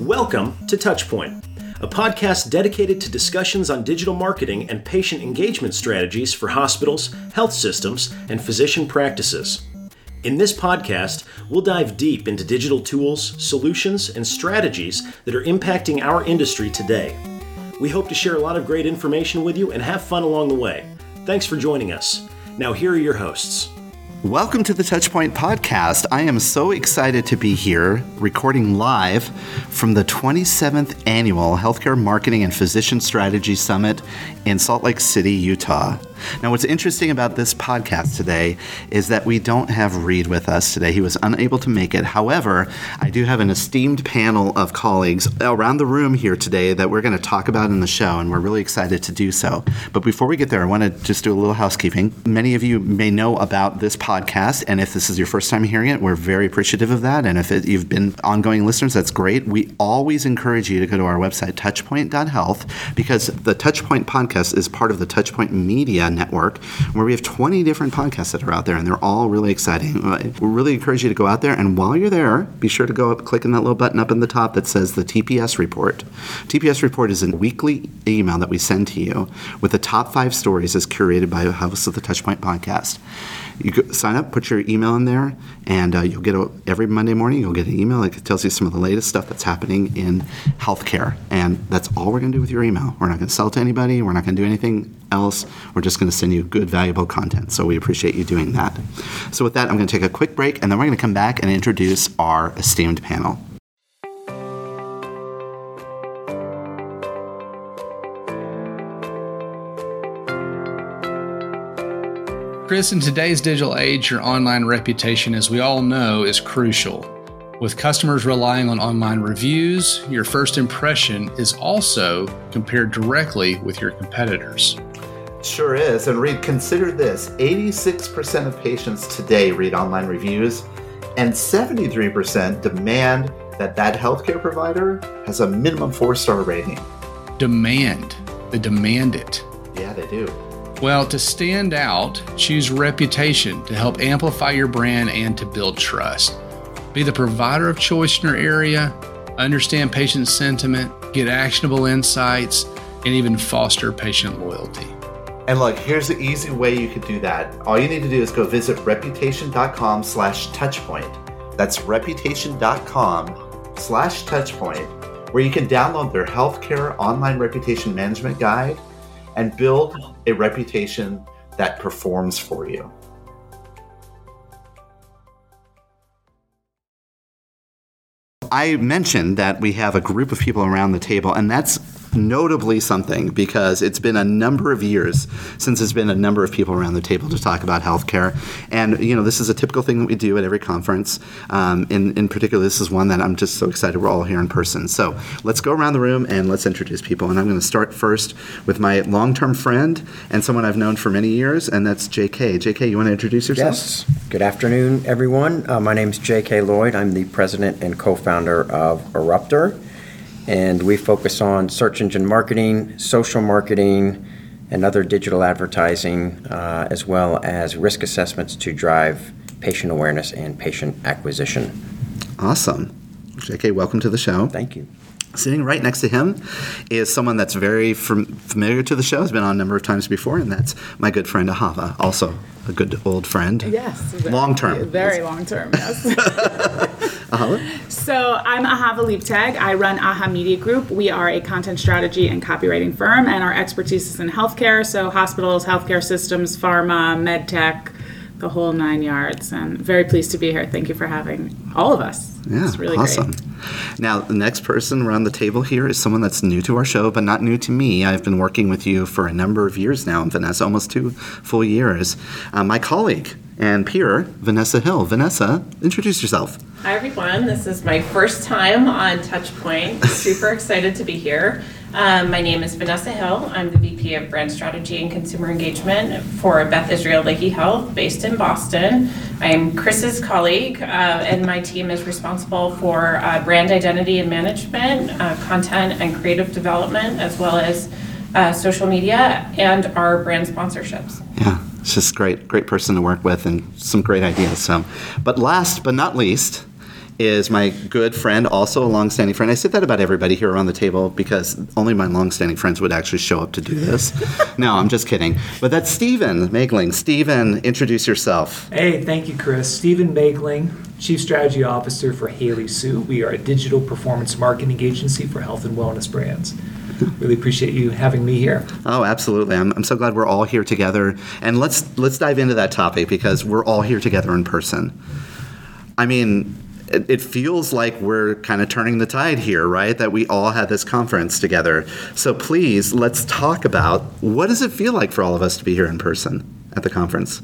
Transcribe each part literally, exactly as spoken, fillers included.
Welcome to Touchpoint, a podcast dedicated to discussions on digital marketing and patient engagement strategies for hospitals, health systems, and physician practices. In this podcast, we'll dive deep into digital tools, solutions, and strategies that are impacting our industry today. We hope to share a lot of great information with you and have fun along the way. Thanks for joining us. Now, here are your hosts. Welcome to the Touchpoint Podcast. I am so excited to be here recording live from the twenty-seventh Annual Healthcare Marketing and Physician Strategy Summit in Salt Lake City, Utah. Now, what's interesting about this podcast today is that we don't have Reed with us today. He was unable to make it. However, I do have an esteemed panel of colleagues around the room here today that we're going to talk about in the show, and we're really excited to do so. But before we get there, I want to just do a little housekeeping. Many of you may know about this podcast, and if this is your first time hearing it, we're very appreciative of that. And if it, you've been ongoing listeners, that's great. We always encourage you to go to our website, touchpoint dot health, because the Touchpoint Podcast is part of the Touchpoint Media Network, where we have twenty different podcasts that are out there, and they're all really exciting. We really encourage you to go out there, and while you're there, be sure to go up, click on that little button up in the top that says the T P S Report. T P S Report is a weekly email that we send to you with the top five stories as curated by the hosts of the Touchpoint Podcast. You go, sign up, put your email in there, and uh, you'll get a, every Monday morning you'll get an email that tells you some of the latest stuff that's happening in healthcare. And that's all we're going to do with your email. We're not going to sell to anybody. We're not going to do anything else. We're just going to send you good, valuable content. So we appreciate you doing that. So with that, I'm going to take a quick break, and then we're going to come back and introduce our esteemed panel. Chris, in today's digital age, your online reputation, as we all know, is crucial. With customers relying on online reviews, your first impression is also compared directly with your competitors. Sure is. And Reed, consider this. eighty-six percent of patients today read online reviews, and seventy-three percent demand that that healthcare provider has a minimum four-star rating. Demand. They demand it. Yeah, they do. Well, to stand out, choose reputation to help amplify your brand and to build trust. Be the provider of choice in your area, understand patient sentiment, get actionable insights, and even foster patient loyalty. And look, here's the easy way you could do that. All you need to do is go visit reputation.com slash touchpoint. That's reputation.com slash touchpoint, where you can download their healthcare online reputation management guide and build a reputation that performs for you. I mentioned that we have a group of people around the table, and that's notably something because it's been a number of years since there's been a number of people around the table to talk about healthcare. And, you know, this is a typical thing that we do at every conference. Um, in, in particular, this is one that I'm just so excited we're all here in person. So let's go around the room and let's introduce people. And I'm going to start first with my long-term friend and someone I've known for many years, and that's J K. J K, you want to introduce yourself? Yes. Good afternoon, everyone. Uh, my name is J K Lloyd. I'm the president and co-founder of Eruptor. And we focus on search engine marketing, social marketing, and other digital advertising, uh, as well as risk assessments to drive patient awareness and patient acquisition. Awesome. J K, welcome to the show. Thank you. Sitting right next to him is someone that's very fam- familiar to the show, has been on a number of times before, and that's my good friend Ahava, also a good old friend. Yes. Long term. Very long term, yes. Ahava? So I'm Ahava Leibtag. I run Aha Media Group. We are a content strategy and copywriting firm, and our expertise is in healthcare, so hospitals, healthcare systems, pharma, med tech, the whole nine yards. And very pleased to be here. Thank you for having all of us. Yeah, it's really awesome. Great. Now, the next person around the table here is someone that's new to our show, but not new to me. I've been working with you for a number of years now, Vanessa, almost two full years. Uh, my colleague and peer, Vanessa Hill. Vanessa, introduce yourself. Hi, everyone. This is my first time on Touchpoint. Super excited to be here. Um, my name is Vanessa Hill. I'm the V P of Brand Strategy and Consumer Engagement for Beth Israel Lahey Health, based in Boston. I'm Chris's colleague, uh, and my team is responsible for uh, brand identity and management, uh, content and creative development, as well as uh, social media and our brand sponsorships. Yeah, it's just great, great person to work with and some great ideas. So, but last but not least is my good friend, also a longstanding friend. I say that about everybody here around the table because only my longstanding friends would actually show up to do this. No, I'm just kidding. But that's Stephen Megling. Stephen, introduce yourself. Hey, thank you, Chris. Stephen Megling, Chief Strategy Officer for Haley Sue. We are a digital performance marketing agency for health and wellness brands. Really appreciate you having me here. Oh, absolutely. I'm, I'm so glad we're all here together. And let's let's dive into that topic because we're all here together in person. I mean, it, it feels like we're kind of turning the tide here, right? That we all had this conference together. So please, let's talk about what does it feel like for all of us to be here in person at the conference?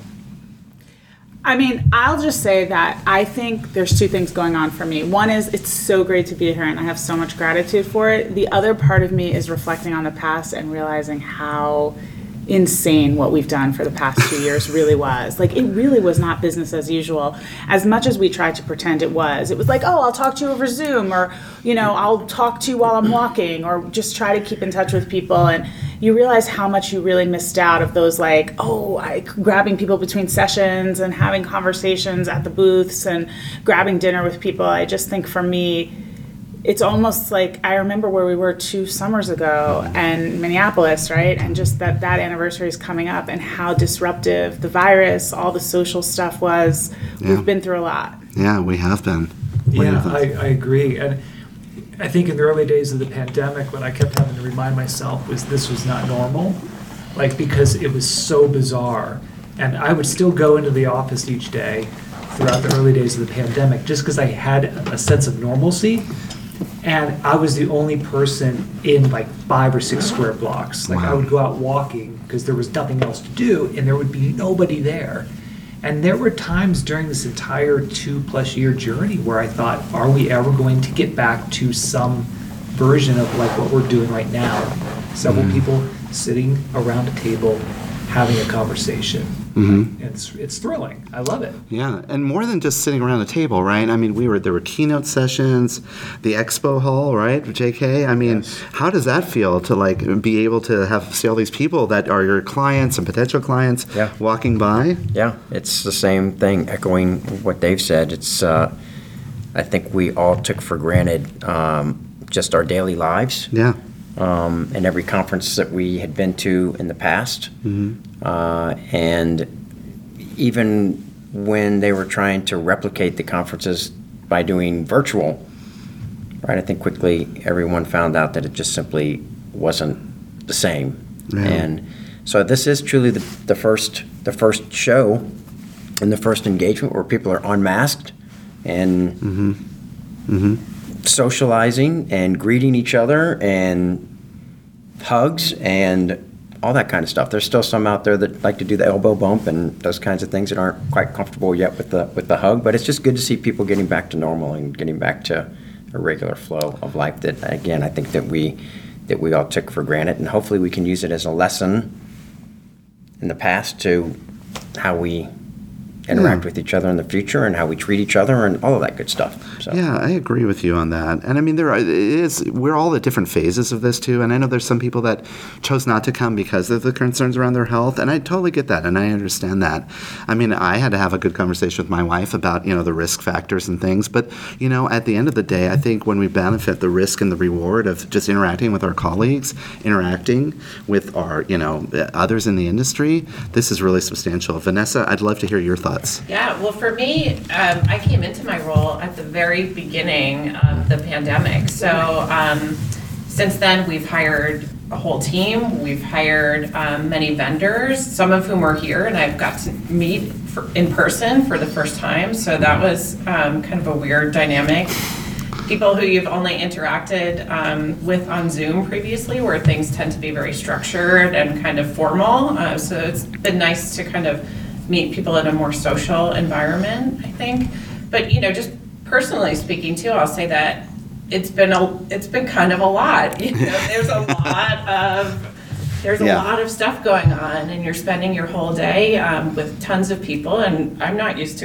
I mean, I'll just say that I think there's two things going on for me. One is it's so great to be here and I have so much gratitude for it. The other part of me is reflecting on the past and realizing how insane what we've done for the past two years really was. Like, it really was not business as usual. As much as we tried to pretend it was, it was like, oh, I'll talk to you over Zoom, or, you know, I'll talk to you while I'm walking, or just try to keep in touch with people. And you realize how much you really missed out of those, like, oh, I, grabbing people between sessions and having conversations at the booths and grabbing dinner with people. I just think for me, it's almost like I remember where we were two summers ago in Minneapolis, right? And just that that anniversary is coming up and how disruptive the virus, all the social stuff was. Yeah. We've been through a lot. Yeah, we have been. What are your Yeah, thoughts? I, I agree. And I think in the early days of the pandemic, what I kept having to remind myself was this was not normal, like, because it was so bizarre. And I would still go into the office each day throughout the early days of the pandemic just because I had a sense of normalcy. And I was the only person in like five or six square blocks. Like, Wow. I would go out walking because there was nothing else to do and there would be nobody there. And there were times during this entire two plus year journey where I thought, are we ever going to get back to some version of like what we're doing right now? Several Mm-hmm. people sitting around a table having a conversation. Mm-hmm. It's it's thrilling. I love it. Yeah, and more than just sitting around a table, right? I mean, we were there were keynote sessions, the expo hall, right, J K? I mean, Yes. how does that feel to like be able to have see all these people that are your clients and potential clients Yeah. walking by? Yeah, it's the same thing, echoing what Dave said. It's, uh, I think we all took for granted um, just our daily lives. Yeah. Um, and every conference that we had been to in the past. Uh, and even when they were trying to replicate the conferences by doing virtual, right, I think quickly everyone found out that it just simply wasn't the same. Yeah. And so this is truly the, the first the first show and the first engagement where people are unmasked and Mm-hmm. Mm-hmm. socializing and greeting each other and hugs and all that kind of stuff. There's still some out there that like to do the elbow bump and those kinds of things that aren't quite comfortable yet with the with the hug, but it's just good to see people getting back to normal and getting back to a regular flow of life that, again, I think that we that we all took for granted, and hopefully we can use it as a lesson in the past to how we interact Yeah. with each other in the future and how we treat each other and all of that good stuff. So. Yeah, I agree with you on that. And I mean, there are, it is, we're all at different phases of this too. And I know there's some people that chose not to come because of the concerns around their health. And I totally get that. And I understand that. I mean, I had to have a good conversation with my wife about, you know, the risk factors and things. But, you know, at the end of the day, I think when we benefit the risk and the reward of just interacting with our colleagues, interacting with our, you know, others in the industry, this is really substantial. Vanessa, I'd love to hear your thoughts. Yeah, well, for me, um, I came into my role at the very beginning of the pandemic. So um, since then, we've hired a whole team. We've hired um, many vendors, some of whom are here, and I've got to meet for, in person for the first time. So that was um, kind of a weird dynamic. People who you've only interacted um, with on Zoom previously, where things tend to be very structured and kind of formal. Uh, so it's been nice to kind of meet people in a more social environment, I think. But, you know, just personally speaking too, I'll say that it's been a, it's been kind of a lot. You know, there's a lot of there's a Yeah. lot of stuff going on, and you're spending your whole day um, with tons of people, and I'm not used to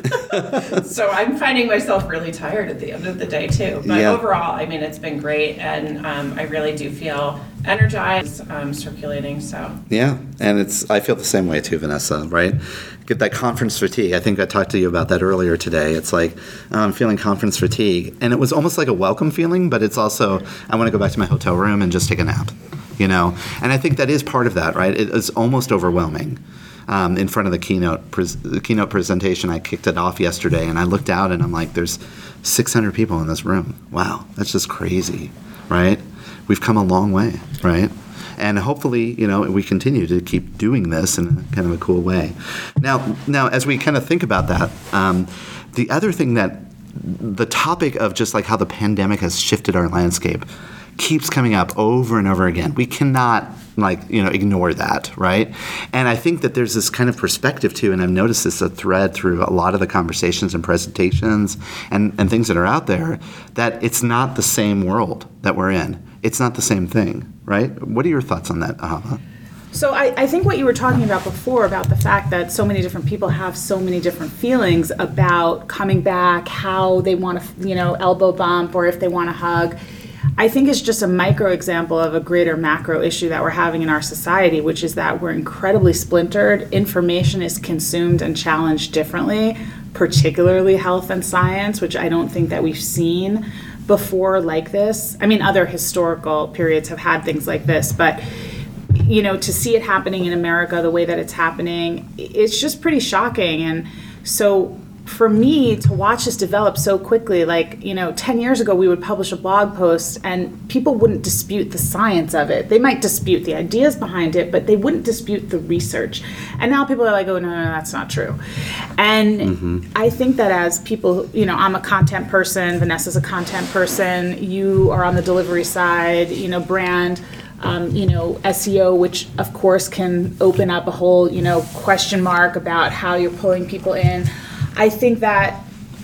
it. So I'm finding myself really tired at the end of the day too. But Yeah. overall, I mean, it's been great, and um, I really do feel energized, um, circulating. So Yeah, and it's I feel the same way too, Vanessa, right? Get that conference fatigue. I think I talked to you about that earlier today. It's like oh, I'm feeling conference fatigue, and it was almost like a welcome feeling, but it's also I want to go back to my hotel room and just take a nap, you know? And I think that is part of that, right? It is almost overwhelming. Um, in front of the keynote pres- the keynote presentation, I kicked it off yesterday, and I looked out and I'm like, there's six hundred people in this room. Wow, that's just crazy, right? We've come a long way, right? And hopefully, you know, we continue to keep doing this in a kind of a cool way. Now, now, as we kind of think about that, um, the other thing that the topic of just like how the pandemic has shifted our landscape keeps coming up over and over again. We cannot like, you know, ignore that, right? And I think that there's this kind of perspective too, and I've noticed this a thread through a lot of the conversations and presentations and, and things that are out there, that it's not the same world that we're in. It's not the same thing, right? What are your thoughts on that, Ahava? So I, I think what you were talking about before, about the fact that so many different people have so many different feelings about coming back, how they want to, you know, elbow bump, or if they want to hug, I think it's just a micro example of a greater macro issue that we're having in our society, which is that we're incredibly splintered. Information is consumed and challenged differently, particularly health and science, which I don't think that we've seen before like this. I mean, other historical periods have had things like this, but you know, to see it happening in America the way that it's happening, it's just pretty shocking. And so for me to watch this develop so quickly, like, you know, ten years ago we would publish a blog post and people wouldn't dispute the science of it. They might dispute the ideas behind it, but they wouldn't dispute the research. And now people are like, oh, no, no, no, that's not true. And mm-hmm. I think that as people, you know, I'm a content person, Vanessa's a content person, you are on the delivery side, you know, brand, Um, you know, S E O, which of course can open up a whole, you know, question mark about how you're pulling people in. I think that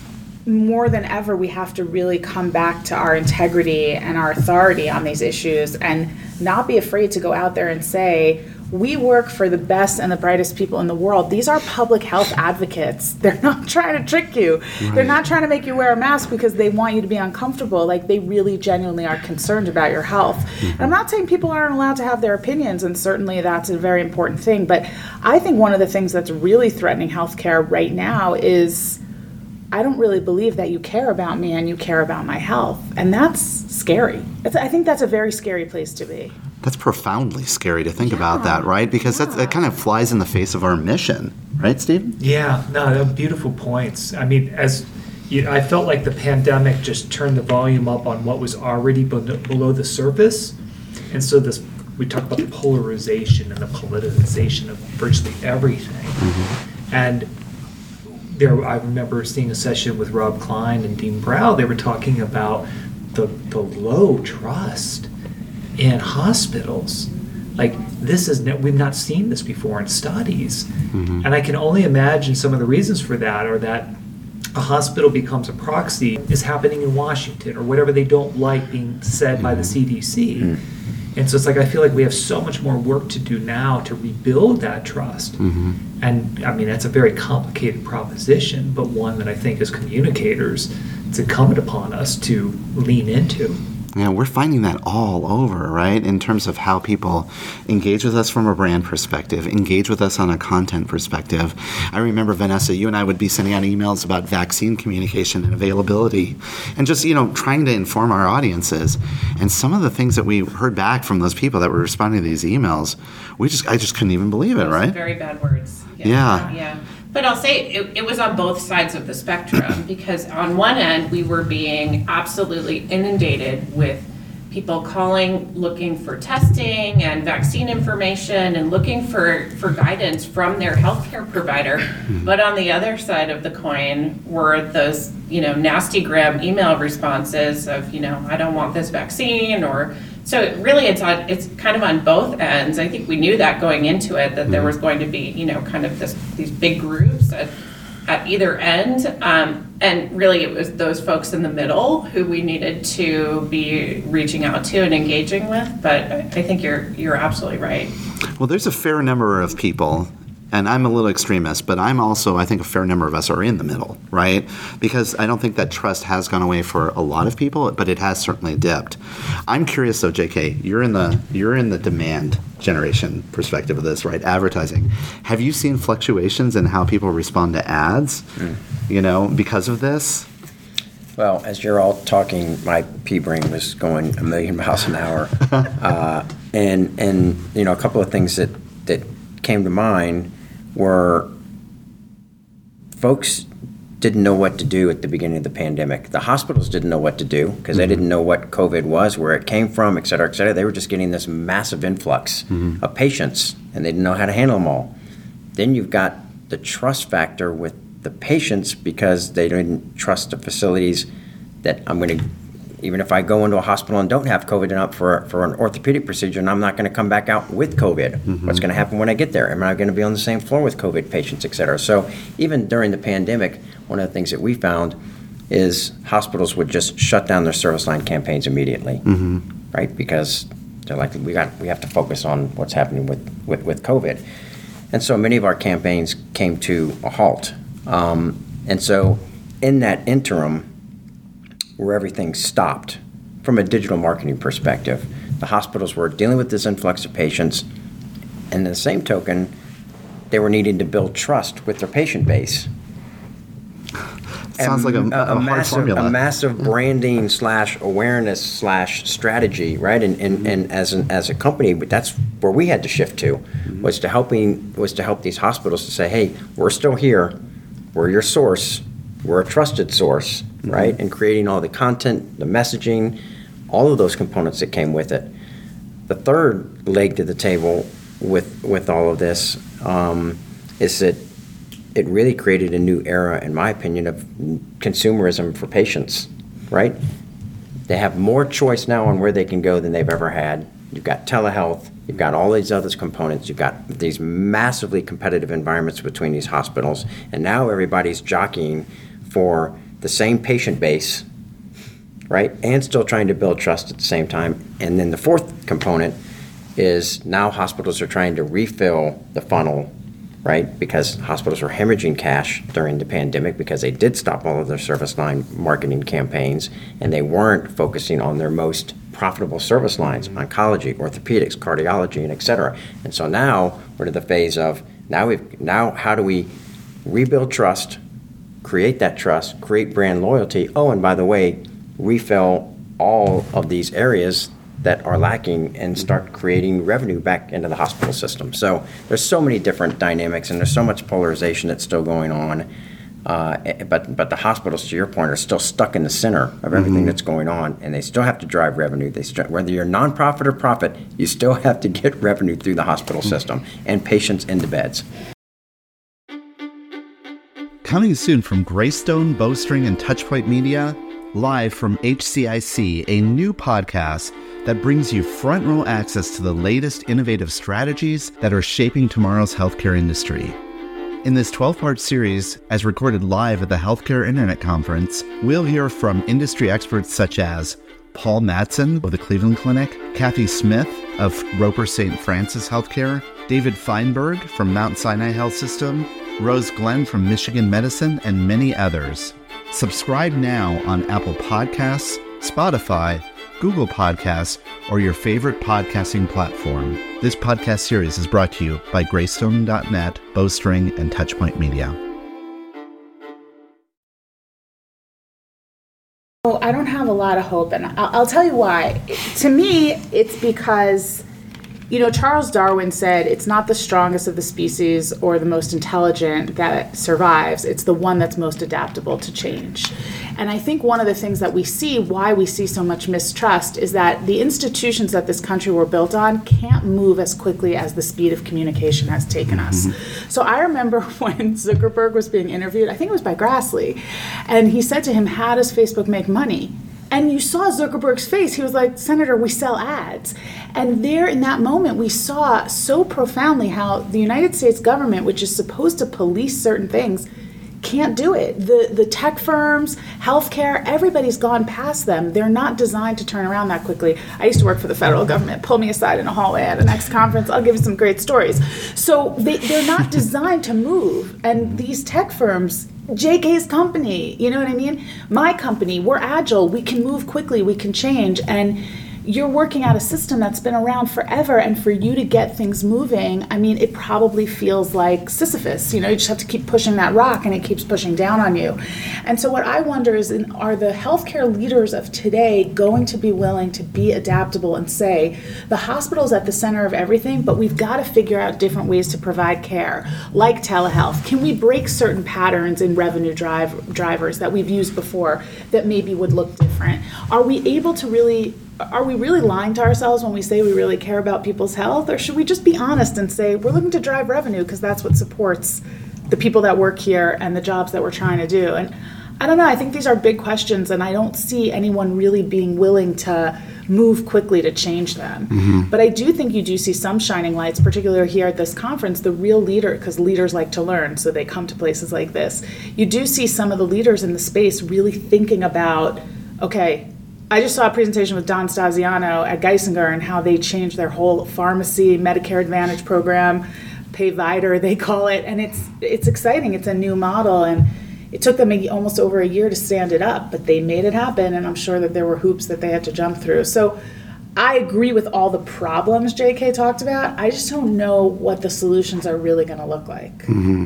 more than ever, we have to really come back to our integrity and our authority on these issues and not be afraid to go out there and say, we work for the best and the brightest people in the world. These are public health advocates. They're not trying to trick you. Right. They're not trying to make you wear a mask because they want you to be uncomfortable. Like, they really genuinely are concerned about your health. Mm-hmm. And I'm not saying people aren't allowed to have their opinions, and certainly that's a very important thing. But I think one of the things that's really threatening healthcare right now is I don't really believe that you care about me and you care about my health. And that's scary. It's, I think that's a very scary place to be. That's profoundly scary to think yeah. about that, right? Because yeah. that's, that kind of flies in the face of our mission, right, Steve? Yeah, no, they're beautiful points. I mean, as you know, I felt like the pandemic just turned the volume up on what was already below the surface. And so this, we talk about the polarization and the politicization of virtually everything. Mm-hmm. And there, I remember seeing a session with Rob Klein and Dean Brow. They were talking about the the low trust in hospitals. Like, this is ne- we've not seen this before in studies. Mm-hmm. And I can only imagine some of the reasons for that are that a hospital becomes a proxy is happening in Washington or whatever they don't like being said mm-hmm. by the C D C. Mm-hmm. And so it's like I feel like we have so much more work to do now to rebuild that trust. Mm-hmm. And I mean, that's a very complicated proposition, but one that I think as communicators, it's incumbent upon us to lean into. Yeah, we're finding that all over, right? In terms of how people engage with us from a brand perspective, engage with us on a content perspective. I remember, Vanessa, you and I would be sending out emails about vaccine communication and availability and just, you know, trying to inform our audiences. And some of the things that we heard back from those people that were responding to these emails, we just, I just couldn't even believe it, right? Very bad words. Yeah. Yeah. yeah. But I'll say it, it was on both sides of the spectrum because on one end, we were being absolutely inundated with people calling, looking for testing and vaccine information and looking for, for guidance from their healthcare provider. But on the other side of the coin were those, you know, nasty gram email responses of, you know, I don't want this vaccine or... So really, it's on, it's kind of on both ends. I think we knew that going into it, that there was going to be, you know, kind of this these big groups. And at either end. Um, and really it was those folks in the middle who we needed to be reaching out to and engaging with. But I think you're you're absolutely right. Well, there's a fair number of people, and I'm a little extremist, but I'm also, I think a fair number of us are in the middle, right? Because I don't think that trust has gone away for a lot of people, but it has certainly dipped. I'm curious though, J K, you're in the you're in the demand generation perspective of this, right? Advertising. Have you seen fluctuations in how people respond to ads, mm. you know, because of this? Well, as you're all talking, my pea brain was going a million miles an hour. uh, and, and, you know, a couple of things that, that came to mind were folks didn't know what to do at the beginning of the pandemic. The hospitals didn't know what to do because mm-hmm. they didn't know what COVID was, where it came from, et cetera, et cetera. They were just getting this massive influx mm-hmm. of patients, and they didn't know how to handle them all. Then you've got the trust factor with the patients because they didn't trust the facilities that I'm going to, even if I go into a hospital and don't have COVID and up for, for an orthopedic procedure, and I'm not going to come back out with COVID. Mm-hmm. What's going to happen when I get there? Am I going to be on the same floor with COVID patients, et cetera? So even during the pandemic, one of the things that we found is hospitals would just shut down their service line campaigns immediately, mm-hmm. right? Because they're like, we got, we have to focus on what's happening with, with, with COVID. And so many of our campaigns came to a halt. Um, and so in that interim, where everything stopped from a digital marketing perspective, the hospitals were dealing with this influx of patients, and in the same token, they were needing to build trust with their patient base. Sounds like a, a, a hard massive, formula. A massive branding slash awareness slash strategy, right? And and, and as an, as a company, that's where we had to shift to, mm-hmm. was to helping was to help these hospitals to say, hey, we're still here, we're your source, we're a trusted source, mm-hmm. right? And creating all the content, the messaging, all of those components that came with it. The third leg to the table with with all of this um, is that it really created a new era, in my opinion, of consumerism for patients, right? They have more choice now on where they can go than they've ever had. You've got telehealth, you've got all these other components, you've got these massively competitive environments between these hospitals, and now everybody's jockeying for the same patient base, right? And still trying to build trust at the same time. And then the fourth component is now hospitals are trying to refill the funnel, right? Because hospitals were hemorrhaging cash during the pandemic because they did stop all of their service line marketing campaigns, and they weren't focusing on their most profitable service lines, oncology, orthopedics, cardiology, and et cetera. And so now we're to the phase of now we've now how do we rebuild trust, create that trust, create brand loyalty. Oh, and by the way, refill all of these areas that are lacking and start creating revenue back into the hospital system. So there's so many different dynamics, and there's so much polarization that's still going on. Uh, but but the hospitals, to your point, are still stuck in the center of everything mm-hmm. that's going on, and they still have to drive revenue. They st- whether you're nonprofit or profit, you still have to get revenue through the hospital system and patients into beds. Coming soon from Greystone, Bowstring, and Touchpoint Media, live from H C I C, a new podcast that brings you front row access to the latest innovative strategies that are shaping tomorrow's healthcare industry. In this twelve-part series, as recorded live at the Healthcare Internet Conference, we'll hear from industry experts such as Paul Mattson of the Cleveland Clinic, Kathy Smith of Roper Saint Francis Healthcare, David Feinberg from Mount Sinai Health System, Rose Glenn from Michigan Medicine, and many others. Subscribe now on Apple Podcasts, Spotify, Google Podcasts, or your favorite podcasting platform. This podcast series is brought to you by Greystone dot net, Bowstring, and Touchpoint Media. Oh, I don't have a lot of hope, and I'll, I'll tell you why. To me, it's because, you know, Charles Darwin said it's not the strongest of the species or the most intelligent that survives. It's the one that's most adaptable to change. And I think one of the things that we see, why we see so much mistrust, is that the institutions that this country were built on can't move as quickly as the speed of communication has taken us. Mm-hmm. So I remember when Zuckerberg was being interviewed, I think it was by Grassley, and he said to him, how does Facebook make money? And you saw Zuckerberg's face. He was like, Senator, we sell ads. And there in that moment, we saw so profoundly how the United States government, which is supposed to police certain things, can't do it. The the tech firms, healthcare, everybody's gone past them. They're not designed to turn around that quickly. I used to work for the federal government. Pull me aside in a hallway at a next conference. I'll give you some great stories. So they, they're not designed to move. And these tech firms, J K's company, you know what I mean? My company, we're agile. We can move quickly. We can change. And you're working out a system that's been around forever, and for you to get things moving, I mean, it probably feels like Sisyphus. You know, you just have to keep pushing that rock, and it keeps pushing down on you. And so what I wonder is, are the healthcare leaders of today going to be willing to be adaptable and say, the hospital's at the center of everything, but we've got to figure out different ways to provide care, like telehealth. Can we break certain patterns in revenue drive drivers that we've used before that maybe would look different? Are we able to really Are we really lying to ourselves when we say we really care about people's health? Or should we just be honest and say we're looking to drive revenue because that's what supports the people that work here and the jobs that we're trying to do? And I don't know, I think these are big questions, and I don't see anyone really being willing to move quickly to change them. Mm-hmm. But I do think you do see some shining lights, particularly here at this conference, the real leader, because leaders like to learn, so they come to places like this. You do see some of the leaders in the space really thinking about, okay, I just saw a presentation with Don Staziano at Geisinger and how they changed their whole pharmacy Medicare Advantage program, Payvider they call it, and it's it's exciting. It's a new model, and it took them maybe almost over a year to stand it up, but they made it happen, and I'm sure that there were hoops that they had to jump through. So I agree with all the problems J K talked about. I just don't know what the solutions are really going to look like. Mm-hmm.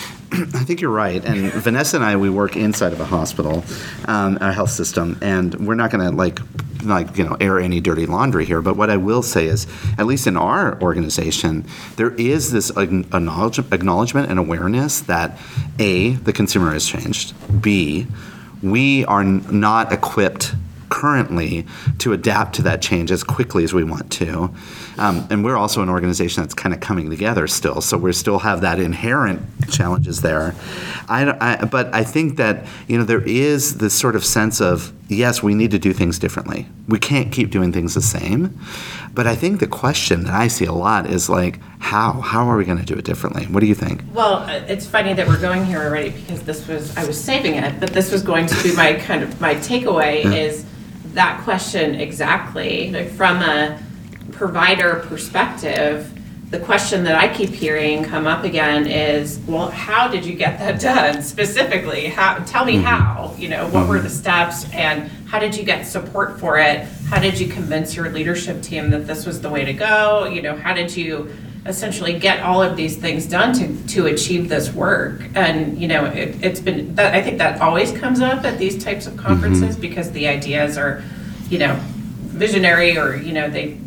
I think you're right. And Vanessa and I, we work inside of a hospital, um, a health system, and we're not going to like, like you know, air any dirty laundry here. But what I will say is, at least in our organization, there is this acknowledge, acknowledgement and awareness that A, the consumer has changed. B, we are n- not equipped currently to adapt to that change as quickly as we want to. Um, and we're also an organization that's kind of coming together still, so we still have that inherent challenges there. I, I, but I think that, you know, there is this sort of sense of, yes, we need to do things differently. We can't keep doing things the same. But I think the question that I see a lot is like, how? How are we going to do it differently? What do you think? Well, it's funny that we're going here already, because this was, I was saving it, but this was going to be my kind of, my takeaway yeah. is that question exactly. Like, from a provider perspective, the question that I keep hearing come up again is, well, how did you get that done specifically? How, tell me mm-hmm. how, you know, what mm-hmm. were the steps, and how did you get support for it? How did you convince your leadership team that this was the way to go? You know, how did you essentially get all of these things done to, to achieve this work? And, you know, it, it's been, that, I think that always comes up at these types of conferences mm-hmm. because the ideas are, you know, visionary, or, you know, they,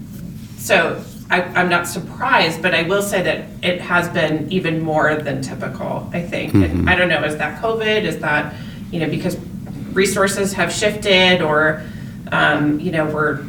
so I, I'm not surprised, but I will say that it has been even more than typical, I think. Mm-hmm. And I don't know, is that COVID? Is that, you know, because resources have shifted, or, um, you know, we're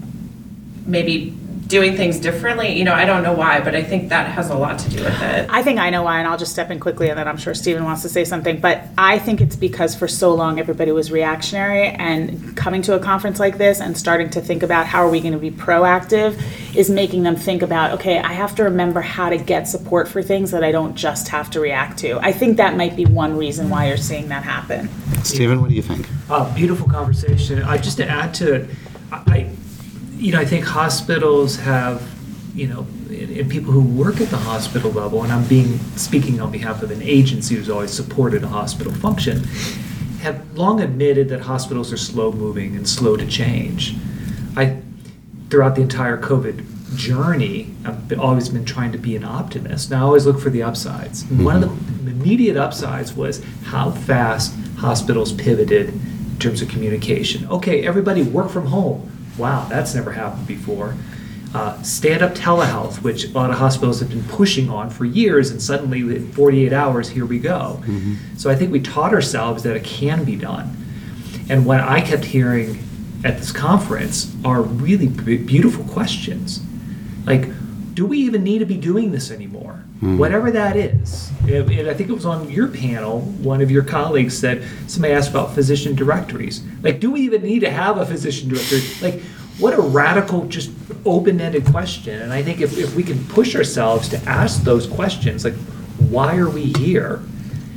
maybe doing things differently? You know, I don't know why, but I think that has a lot to do with it. I think I know why, and I'll just step in quickly, and then I'm sure Stephen wants to say something. But I think it's because for so long everybody was reactionary, and coming to a conference like this and starting to think about how are we going to be proactive is making them think about, okay, I have to remember how to get support for things that I don't just have to react to. I think that might be one reason why you're seeing that happen. Stephen, what do you think? Uh, beautiful conversation. Uh, just to add to it, I, you know, I think hospitals have, you know, and, and people who work at the hospital level, and I'm being speaking on behalf of an agency who's always supported a hospital function, have long admitted that hospitals are slow moving and slow to change. I, throughout the entire COVID journey, I've always been trying to be an optimist, and I always look for the upsides. Mm-hmm. One of the immediate upsides was how fast hospitals pivoted in terms of communication. Okay, everybody work from home. Wow, that's never happened before. Uh, stand-up telehealth, which a lot of hospitals have been pushing on for years, and suddenly within forty-eight hours, here we go. Mm-hmm. So I think we taught ourselves that it can be done. And what I kept hearing at this conference are really b- beautiful questions. Like, do we even need to be doing this anymore? Mm-hmm. Whatever that is. And, and I think it was on your panel, one of your colleagues said, somebody asked about physician directories. Like, do we even need to have a physician directory? Like, what a radical, just open-ended question. And I think if, if we can push ourselves to ask those questions, like, why are we here?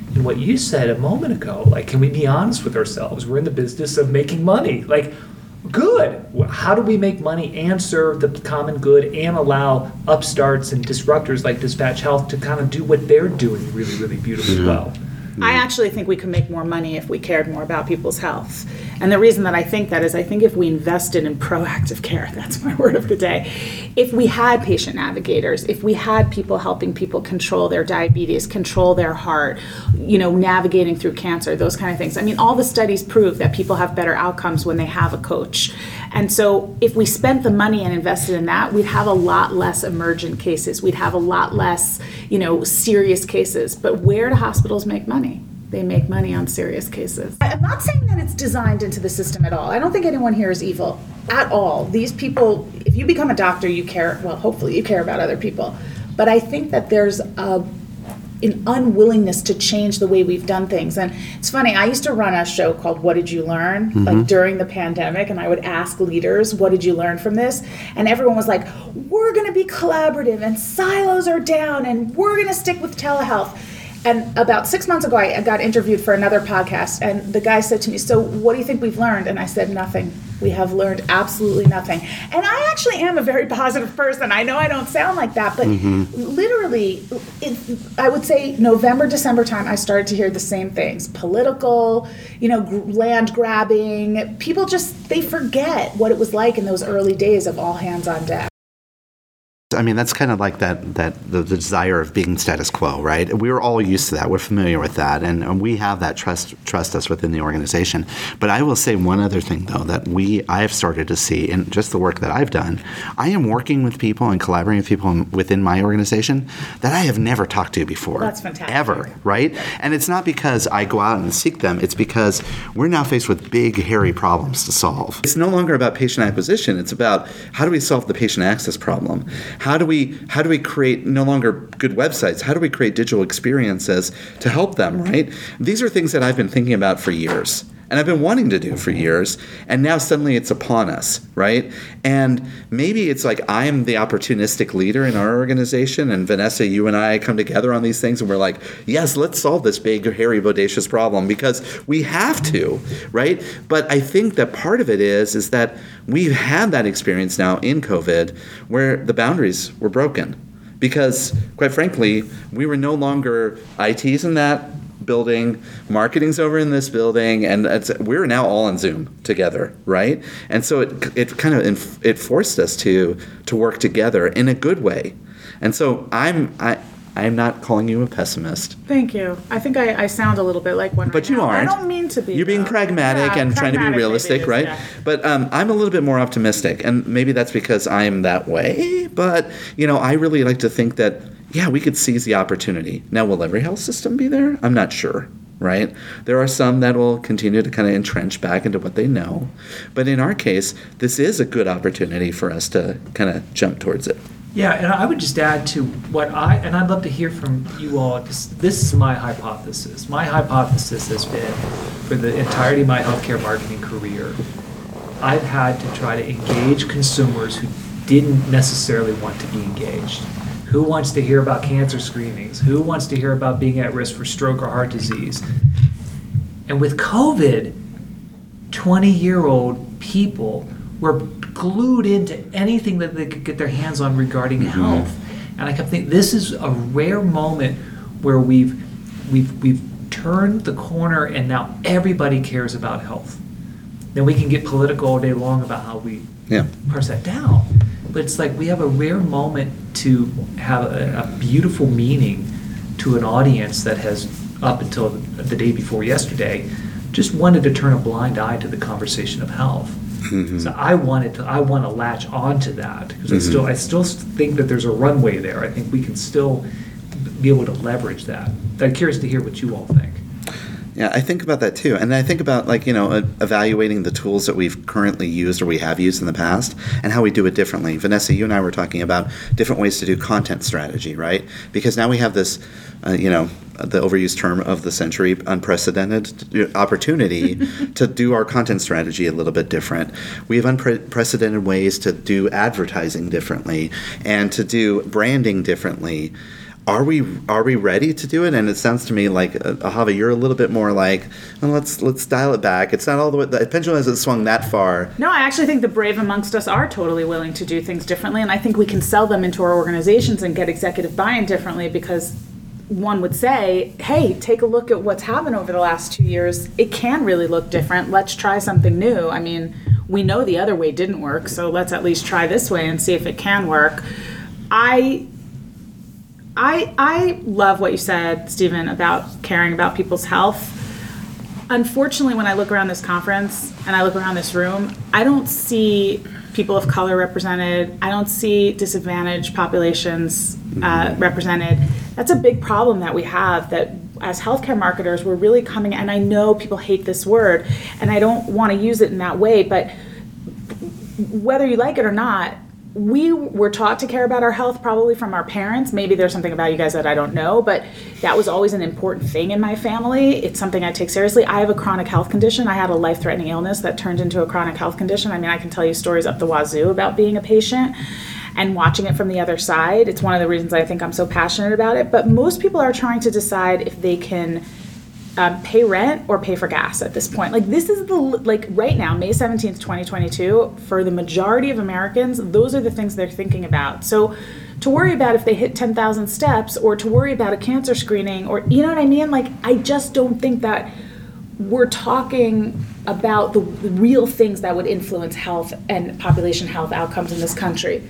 in what you said a moment ago. Like, can we be honest with ourselves? We're in the business of making money. Like, good. How do we make money and serve the common good and allow upstarts and disruptors like Dispatch Health to kind of do what they're doing really, really beautifully mm-hmm. well? I actually think we could make more money if we cared more about people's health. And the reason that I think that is I think if we invested in proactive care, that's my word of the day, if we had patient navigators, if we had people helping people control their diabetes, control their heart, you know, navigating through cancer, those kind of things. I mean, all the studies prove that people have better outcomes when they have a coach. And so if we spent the money and invested in that, we'd have a lot less emergent cases. We'd have a lot less, you know, serious cases. But where do hospitals make money? They make money on serious cases. I'm not saying that it's designed into the system at all. I don't think anyone here is evil at all. These people, if you become a doctor, you care, well, hopefully you care about other people. But I think that there's a an unwillingness to change the way we've done things. And it's funny, I used to run a show called What Did You Learn? Mm-hmm. Like during the pandemic, and I would ask leaders, what did you learn from this? And everyone was like, we're gonna be collaborative and silos are down and we're gonna stick with telehealth. And about six months ago, I got interviewed for another podcast, and the guy said to me, so what do you think we've learned? And I said, nothing. We have learned absolutely nothing. And I actually am a very positive person. I know I don't sound like that, but mm-hmm. literally, it, I would say November, December time, I started to hear the same things. Political, you know, land grabbing. People just, they forget what it was like in those early days of all hands on deck. I mean, that's kind of like that, that the, the desire of being status quo, right? We're all used to that. We're familiar with that. And, and we have that trust trust us within the organization. But I will say one other thing, though, that we I have started to see in just the work that I've done. I am working with people and collaborating with people within my organization that I have never talked to before. That's fantastic. Ever, right? And it's not because I go out and seek them. It's because we're now faced with big, hairy problems to solve. It's no longer about patient acquisition. It's about how do we solve the patient access problem? How do we how do we create no longer good websites? How do we create digital experiences to help them, right? These are things that I've been thinking about for years. And I've been wanting to do for years, and now suddenly it's upon us, right? And maybe it's like I'm the opportunistic leader in our organization, and Vanessa, you and I come together on these things, and we're like, yes, let's solve this big, hairy, bodacious problem because we have to, right? But I think that part of it is, is that we've had that experience now in COVID where the boundaries were broken because, quite frankly, we were no longer I T's in that building, marketing's over in this building, and it's, we're now all on Zoom together, right? And so it it kind of inf- it forced us to to work together in a good way. And so I'm I I'm not calling you a pessimist. Thank you. I think I, I sound a little bit like one. But right you now. aren't. I don't mean to be. You're being though. pragmatic yeah, and trying to be realistic, is, right? Yeah. But um, I'm a little bit more optimistic, and maybe that's because I'm that way. But you know, I really like to think that yeah, we could seize the opportunity. Now, will every health system be there? I'm not sure. Right? There are some that will continue to kind of entrench back into what they know. But in our case, this is a good opportunity for us to kind of jump towards it. Yeah, and I would just add to what I, and I'd love to hear from you all, because this is my hypothesis. My hypothesis has been, for the entirety of my healthcare marketing career, I've had to try to engage consumers who didn't necessarily want to be engaged. Who wants to hear about cancer screenings? Who wants to hear about being at risk for stroke or heart disease? And with COVID, twenty-year-old people were glued into anything that they could get their hands on regarding mm-hmm. health. And I kept thinking, this is a rare moment where we've we've we've turned the corner and now everybody cares about health. Then we can get political all day long about how we yeah. parse that down. But it's like we have a rare moment to have a, a beautiful meaning to an audience that has, up until the day before yesterday, just wanted to turn a blind eye to the conversation of health. Mm-hmm. So I wanted to, I want to latch onto that because mm-hmm. I still, I still think that there's a runway there. I think we can still be able to leverage that. I'm curious to hear what you all think. Yeah, I think about that too. And I think about, like, you know, evaluating the tools that we've currently used or we have used in the past and how we do it differently. Vanessa, you and I were talking about different ways to do content strategy, right? Because now we have this, uh, you know, the overused term of the century, unprecedented opportunity to do our content strategy a little bit different. We have unprecedented ways to do advertising differently and to do branding differently. Are we are we ready to do it? And it sounds to me like uh, Ahava, you're a little bit more like, well, let's let's dial it back. It's not all the way. The pendulum hasn't swung that far. No, I actually think the brave amongst us are totally willing to do things differently, and I think we can sell them into our organizations and get executive buy-in differently, because one would say, hey, take a look at what's happened over the last two years. It can really look different. Let's try something new. I mean, we know the other way didn't work, so let's at least try this way and see if it can work. I I I love what you said, Stephen, about caring about people's health. Unfortunately, when I look around this conference and I look around this room, I don't see people of color represented. I don't see disadvantaged populations uh, represented. That's a big problem that we have, that as healthcare marketers, we're really coming, and I know people hate this word, and I don't want to use it in that way, but whether you like it or not, we were taught to care about our health probably from our parents. Maybe there's something about you guys that I don't know, but that was always an important thing in my family. It's something I take seriously. I have a chronic health condition. I had a life-threatening illness that turned into a chronic health condition. I mean, I can tell you stories up the wazoo about being a patient and watching it from the other side. It's one of the reasons I think I'm so passionate about it. But most people are trying to decide if they can Um, pay rent or pay for gas at this point. Like, this is the, like, right now, May seventeenth, twenty twenty-two, for the majority of Americans, those are the things they're thinking about. So to worry about if they hit ten thousand steps, or to worry about a cancer screening, or, you know what I mean? Like, I just don't think that we're talking about the, the real things that would influence health and population health outcomes in this country.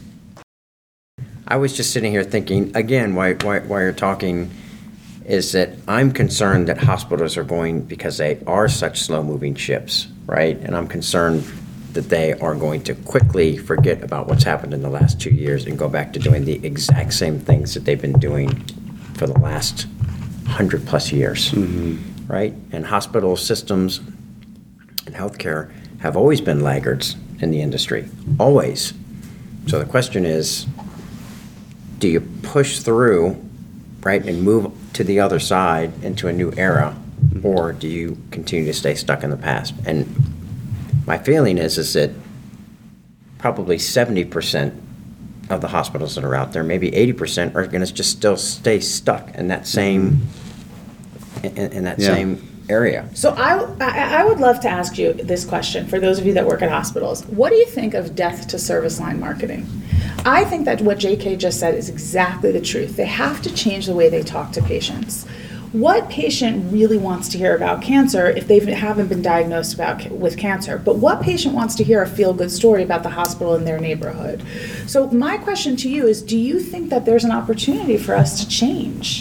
I was just sitting here thinking, again, while, while, while you're talking, is that I'm concerned that hospitals are going, because they are such slow-moving ships, right? And I'm concerned that they are going to quickly forget about what's happened in the last two years and go back to doing the exact same things that they've been doing for the last hundred plus years, mm-hmm. right? And hospital systems and healthcare have always been laggards in the industry, always. So the question is, do you push through, right, and move to the other side into a new era, or do you continue to stay stuck in the past? And my feeling is is that probably seventy percent of the hospitals that are out there, maybe eighty percent, are going to just still stay stuck in that same in, in that yeah. same area. So I, I I would love to ask you this question, for those of you that work at hospitals. What do you think of death to service line marketing? I think that what J K just said is exactly the truth. They have to change the way they talk to patients. What patient really wants to hear about cancer if they haven't been diagnosed about with cancer? But what patient wants to hear a feel-good story about the hospital in their neighborhood? So my question to you is, do you think that there's an opportunity for us to change?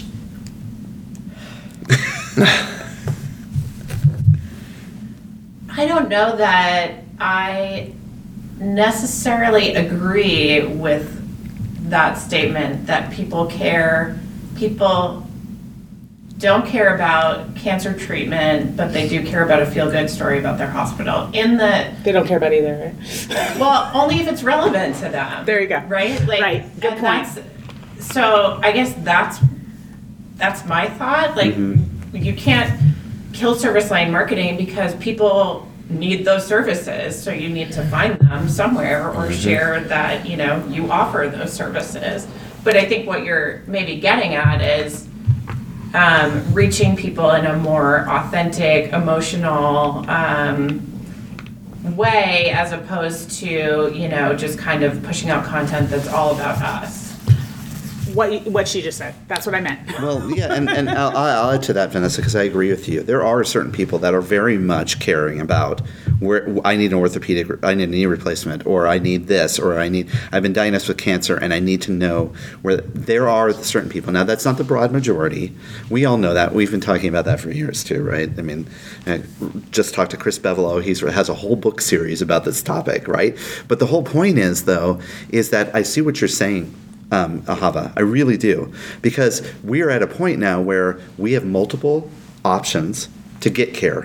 I don't know that I necessarily agree with that statement, that people care, people don't care about cancer treatment, but they do care about a feel-good story about their hospital. In the They don't care about either, right? Well, only if it's relevant to them. There you go. Right? Like, right, good point. So I guess that's that's my thought. Like, mm-hmm. you can't kill service line marketing because people need those services, so you need to find them somewhere, or mm-hmm. share that, you know, you offer those services. But I think what you're maybe getting at is um, reaching people in a more authentic, emotional um, way, as opposed to, you know, just kind of pushing out content that's all about us. What what she just said. That's what I meant. Well, yeah, and, and I'll, I'll add to that, Vanessa, because I agree with you. There are certain people that are very much caring about where I need an orthopedic, I need a knee replacement, or I need this, or I need, I've been diagnosed with cancer, and I need to know where. There are certain people. Now, that's not the broad majority. We all know that. We've been talking about that for years, too, right? I mean, I just talked to Chris Bevelow. He has a whole book series about this topic, right? But the whole point is, though, is that I see what you're saying, Um, Ahava. I really do. Because we are at a point now where we have multiple options to get care.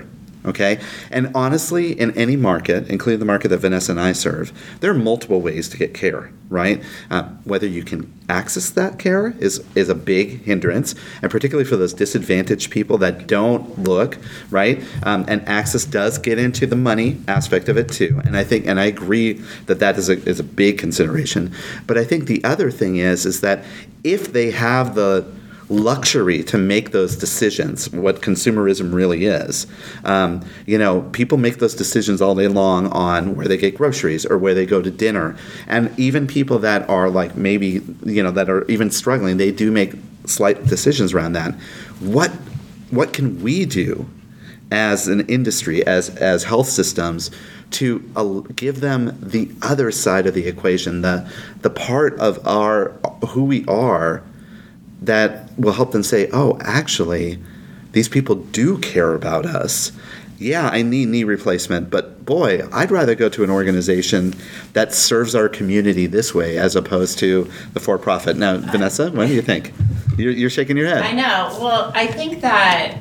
Okay? And honestly, in any market, including the market that Vanessa and I serve, there are multiple ways to get care, right? Uh, whether you can access that care is, is a big hindrance, and particularly for those disadvantaged people that don't look, right? Um, and access does get into the money aspect of it too. And I think, and I agree that that is a, is a big consideration. But I think the other thing is, is that if they have the luxury to make those decisions, what consumerism really is. Um, you know, people make those decisions all day long on where they get groceries or where they go to dinner. And even people that are like maybe, you know, that are even struggling, they do make slight decisions around that. What what can we do as an industry, as as health systems, to uh, give them the other side of the equation, the the part of our who we are that will help them say, oh, actually, these people do care about us. Yeah, I need knee replacement, but boy, I'd rather go to an organization that serves our community this way as opposed to the for-profit. Now, Vanessa, what do you think? You're, you're shaking your head. I know. Well, I think that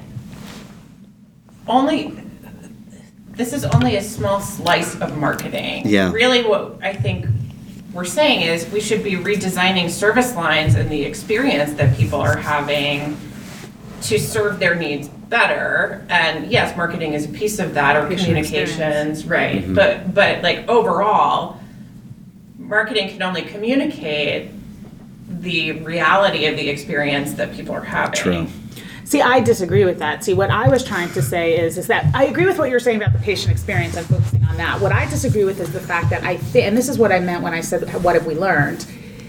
only, this is only a small slice of marketing. Yeah. Really what I think we're saying is we should be redesigning service lines and the experience that people are having to serve their needs better. And yes, marketing is a piece of that, or Patient communications, experience. right? Mm-hmm. But but like overall, marketing can only communicate the reality of the experience that people are having. True. See, I disagree with that. See, what I was trying to say is, is that I agree with what you're saying about the patient experience and focusing on that. What I disagree with is the fact that I think, and this is what I meant when I said, what have we learned?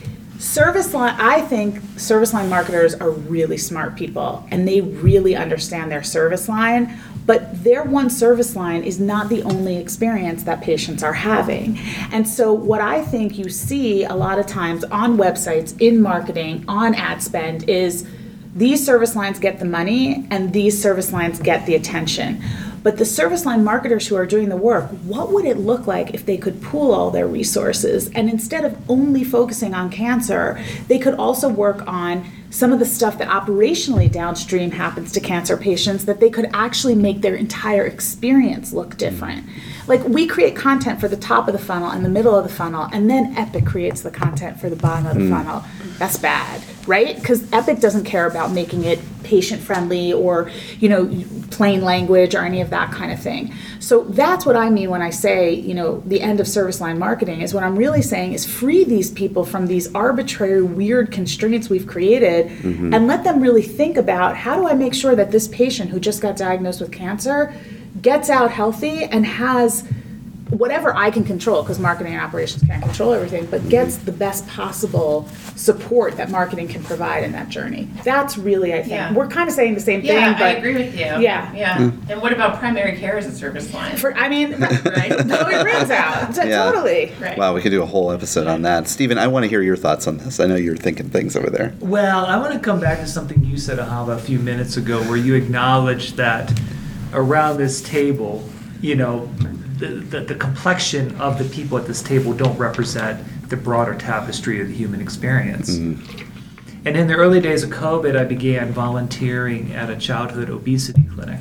Service line, I think service line marketers are really smart people, and they really understand their service line, but their one service line is not the only experience that patients are having. And so what I think you see a lot of times on websites, in marketing, on ad spend is, these service lines get the money and these service lines get the attention. But the service line marketers who are doing the work, what would it look like if they could pool all their resources, and instead of only focusing on cancer, they could also work on some of the stuff that operationally downstream happens to cancer patients, that they could actually make their entire experience look different. Like, we create content for the top of the funnel and the middle of the funnel, and then Epic creates the content for the bottom of the mm. funnel. That's bad, right? Because Epic doesn't care about making it patient-friendly or, you know, plain language or any of that kind of thing. So that's what I mean when I say, you know, the end of service line marketing is, what I'm really saying is free these people from these arbitrary, weird constraints we've created, mm-hmm. and let them really think about, how do I make sure that this patient who just got diagnosed with cancer gets out healthy and has whatever I can control, because marketing and operations can't control everything, but gets the best possible support that marketing can provide in that journey. That's really, I think, Yeah. we're kind of saying the same Yeah, thing, but I agree with you. Yeah. Yeah. Mm. And what about primary care as a service line? for, I mean, Right? no, it rings out. T- Yeah. Totally. Right. Wow, we could do a whole episode on that. Stephen, I want to hear your thoughts on this. I know you're thinking things over there. Well, I want to come back to something you said, Ahava, a few minutes ago, where you acknowledged that around this table, you know, the, the, the complexion of the people at this table don't represent the broader tapestry of the human experience. Mm. And in the early days of COVID, I began volunteering at a childhood obesity clinic.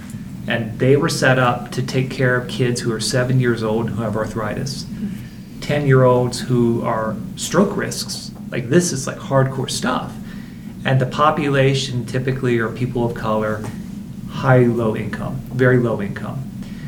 And they were set up to take care of kids who are seven years old who have arthritis, ten-year-olds who are stroke risks. Like, this is like hardcore stuff. And the population typically are people of color, high, low income, very low income.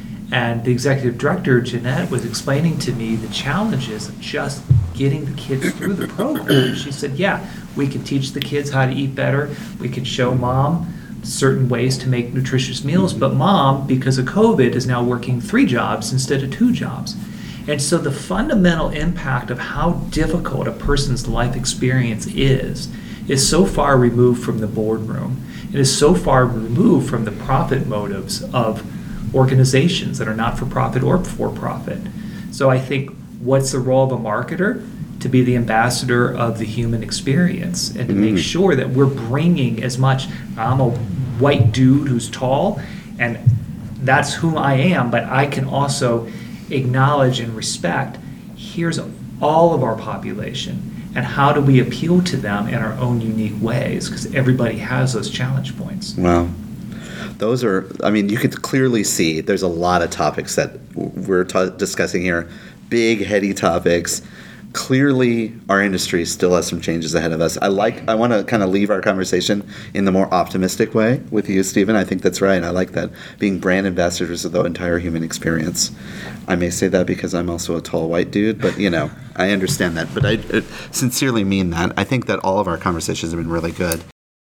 And the executive director, Jeanette, was explaining to me the challenges of just getting the kids through the program. She said, yeah, we can teach the kids how to eat better. We can show mom certain ways to make nutritious meals. But mom, because of COVID, is now working three jobs instead of two jobs. And so the fundamental impact of how difficult a person's life experience is, is so far removed from the boardroom. It is so far removed from the profit motives of organizations that are not for profit or for profit. So I think, what's the role of a marketer? To be the ambassador of the human experience and to Mm. make sure that we're bringing as much. I'm a white dude who's tall, and that's who I am, but I can also acknowledge and respect, here's all of our population, and how do we appeal to them in our own unique ways, because everybody has those challenge points. Wow. those are, I mean, you could clearly see there's a lot of topics that we're t- discussing here. Big, heady topics. Clearly, our industry still has some changes ahead of us. I like. I want to kind of leave our conversation in the more optimistic way with you, Stephen. I think that's right. I like that, being brand ambassadors of the entire human experience. I may say that because I'm also a tall white dude, but you know, I understand that. But I uh, sincerely mean that. I think that all of our conversations have been really good.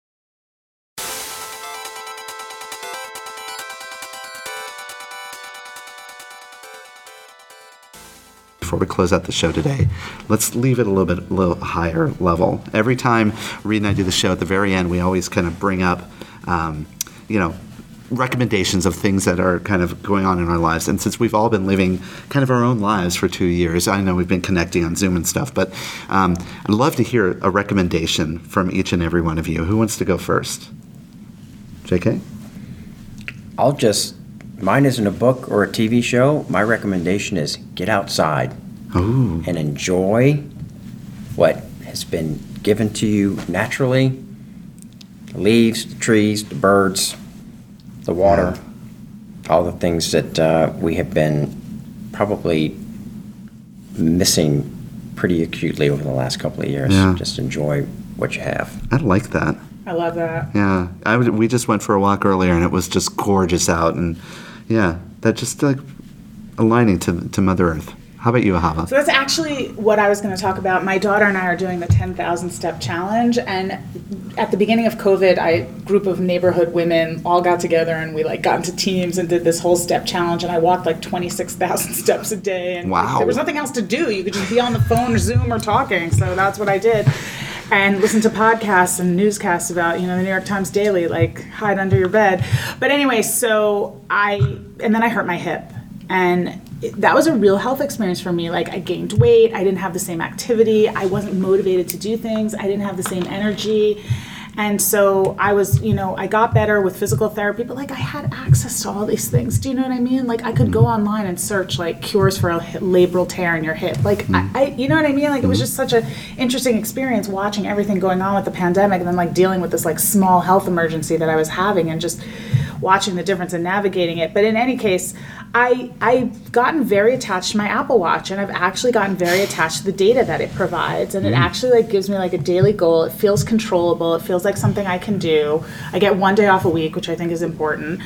Before we close out the show today, let's leave it a little bit a little higher level. Every time Reed and I do the show, at the very end, we always kind of bring up, um, you know, recommendations of things that are kind of going on in our lives. And since we've all been living kind of our own lives for two years, I know we've been connecting on Zoom and stuff, but um, I'd love to hear a recommendation from each and every one of you. Who wants to go first? J K? I'll just, mine isn't a book or a T V show. My recommendation is get outside Ooh. and enjoy what has been given to you naturally. The leaves, the trees, the birds, the water, all the things that uh, we have been probably missing pretty acutely over the last couple of years. Yeah. Just enjoy what you have. I like that. I love that. Yeah, I would, we just went for a walk earlier, and it was just gorgeous out, and yeah, that just like aligning to to Mother Earth. How about you, Ahava? So that's actually what I was going to talk about. My daughter and I are doing the ten thousand step challenge, and at the beginning of COVID, I, a group of neighborhood women all got together and we like got into teams and did this whole step challenge, and I walked like twenty-six thousand steps a day, and wow. there was nothing else to do. You could just be on the phone or Zoom or talking, so that's what I did. And listen to podcasts and newscasts about, you know, the New York Times Daily, like hide under your bed. But anyway, so I, and then I hurt my hip. And it, that was a real health experience for me. Like I gained weight, I didn't have the same activity, I wasn't motivated to do things, I didn't have the same energy. And so I was, you know, I got better with physical therapy, but like I had access to all these things. Do you know what I mean? Like I could go online and search like cures for a labral tear in your hip. Like mm-hmm. I, I, you know what I mean? Like it was just such an interesting experience watching everything going on with the pandemic, and then like dealing with this like small health emergency that I was having, and just watching the difference and navigating it. But in any case, I, I've gotten very attached to my Apple Watch, and I've actually gotten very attached to the data that it provides. And it mm. actually like gives me like a daily goal. It feels controllable. It feels like something I can do. I get one day off a week, which I think is important.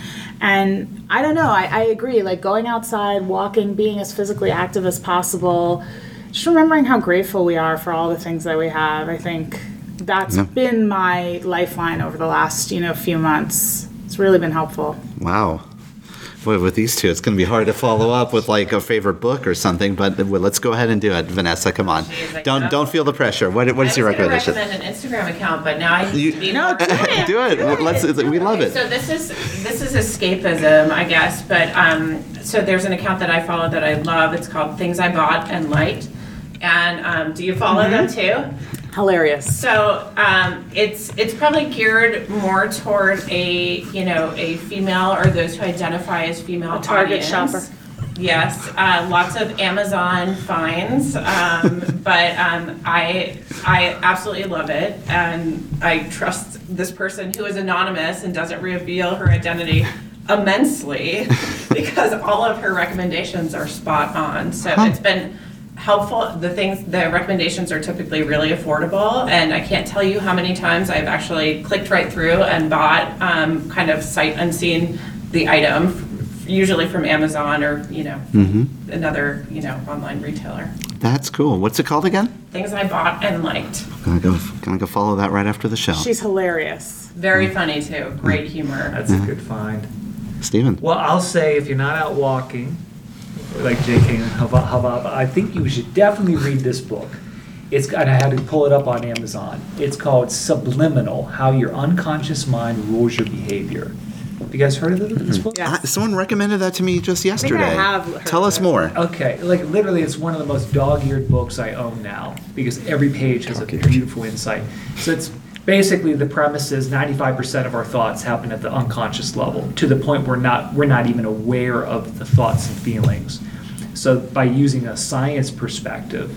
And I don't know, I, I agree, like going outside, walking, being as physically active as possible, just remembering how grateful we are for all the things that we have. I think that's yeah. been my lifeline over the last, you know, few months. It's really been helpful. Wow. Boy, with these two, it's going to be hard to follow up with like a favorite book or something. But let's go ahead and do it, Vanessa. Come on, Jeez, don't don't feel the pressure. What what is your recommendation? I was going to recommend an Instagram account, but now I need you, to be no, more. Do it. do it. Do it. Let's. We love it. So this is this is escapism, I guess. But um, so there's an account that I follow that I love. It's called Things I Bought and Liked. And um, do you follow mm-hmm. them too? Hilarious. So um, it's it's probably geared more toward a you know a female or those who identify as female a target audience. shopper. Yes, uh, lots of Amazon finds, um, but um, I I absolutely love it, and I trust this person who is anonymous and doesn't reveal her identity immensely because all of her recommendations are spot on. So huh. it's been helpful. The things, the recommendations are typically really affordable, and I can't tell you how many times I've actually clicked right through and bought um, kind of sight unseen the item, usually from Amazon or you know mm-hmm. another you know online retailer. That's cool. What's it called again? Things I Bought and Liked. Gonna go, gonna go follow that right after the show. She's hilarious. Very mm. funny too. Great mm. humor. That's mm. a good find. Stephen. Well, I'll say if you're not out walking, like J K and Havab, I think you should definitely read this book. It's and I had to pull it up on Amazon. It's called Subliminal: How Your Unconscious Mind Rules Your Behavior. Have you guys heard of this book? Yes. Uh, someone recommended that to me just yesterday. I think I have heard Tell us it. more. Okay, like literally, it's one of the most dog-eared books I own now because every page has dog-eared. a beautiful insight. So it's basically the premise is ninety-five percent of our thoughts happen at the unconscious level, to the point where not we're not even aware of the thoughts and feelings. So by using a science perspective,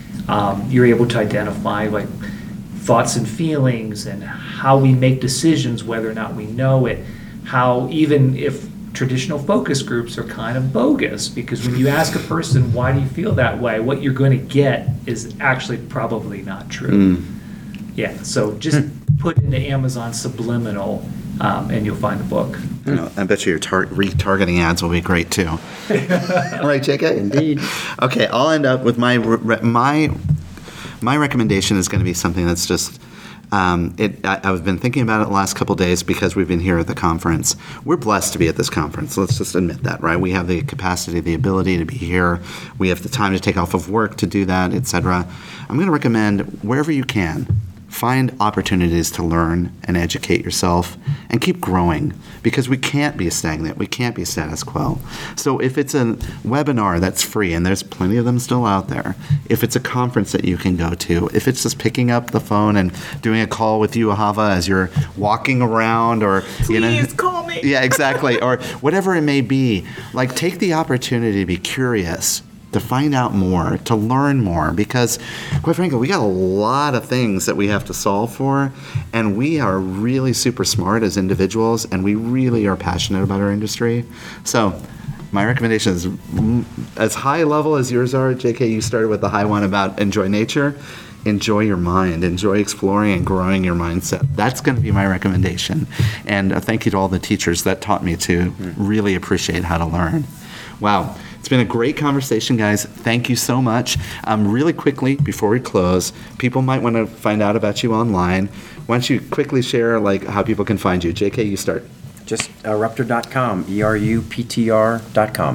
um, you're able to identify like thoughts and feelings and how we make decisions, whether or not we know it. how even if traditional focus groups are kind of bogus, because when you ask a person, why do you feel that way, what you're going to get is actually probably not true. Mm. Yeah, so just put into Amazon Subliminal, um, and you'll find the book. You know, I bet you your tar- retargeting ads will be great too. Right, J K? Indeed. Okay, I'll end up with my re- my my recommendation is going to be something that's just. Um, it, I, I've been thinking about it the last couple of days because we've been here at the conference. We're blessed to be at this conference. Let's just admit that, right? We have the capacity, the ability to be here. We have the time to take off of work to do that, et cetera. I'm going to recommend wherever you can, find opportunities to learn and educate yourself and keep growing, because we can't be stagnant. We can't be status quo. So if it's a webinar that's free, and there's plenty of them still out there, if it's a conference that you can go to, if it's just picking up the phone and doing a call with you, Ahava, as you're walking around, or Please you know, call me. Yeah, exactly. Or whatever it may be, like take the opportunity to be curious, to find out more, to learn more, because quite frankly, we got a lot of things that we have to solve for, and we are really super smart as individuals, and we really are passionate about our industry. So my recommendation is as high level as yours are. J K, you started with the high one about enjoy nature. Enjoy your mind. Enjoy exploring and growing your mindset. That's going to be my recommendation. And uh, thank you to all the teachers that taught me to really appreciate how to learn. Wow. It's been a great conversation, guys. Thank you so much. Um, really quickly, before we close, people might want to find out about you online. Why don't you quickly share like how people can find you? J K, you start. Just eruptor dot com, E R U P T R dot com.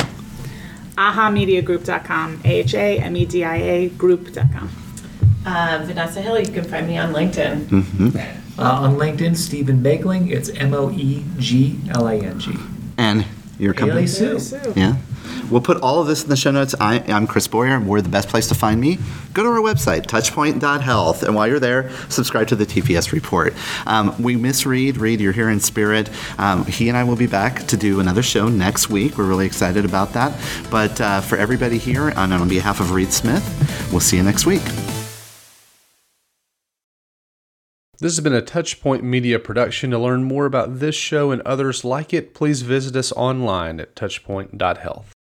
aha media group dot com, A H A M E D I A group dot com. Uh, Vanessa Hill, you can find me on LinkedIn. Mm-hmm. Uh, on LinkedIn, Stephen Megling. It's M O E G L A N G. And your company? Haley Sue. Yeah. We'll put all of this in the show notes. I, I'm Chris Boyer. We're the best place to find me. Go to our website, touchpoint dot health, and while you're there, subscribe to the T P S report. Um, we miss Reed. Reed, you're here in spirit. Um, he and I will be back to do another show next week. We're really excited about that. But uh, for everybody here, and on behalf of Reed Smith, we'll see you next week. This has been a Touchpoint Media production. To learn more about this show and others like it, please visit us online at touchpoint dot health.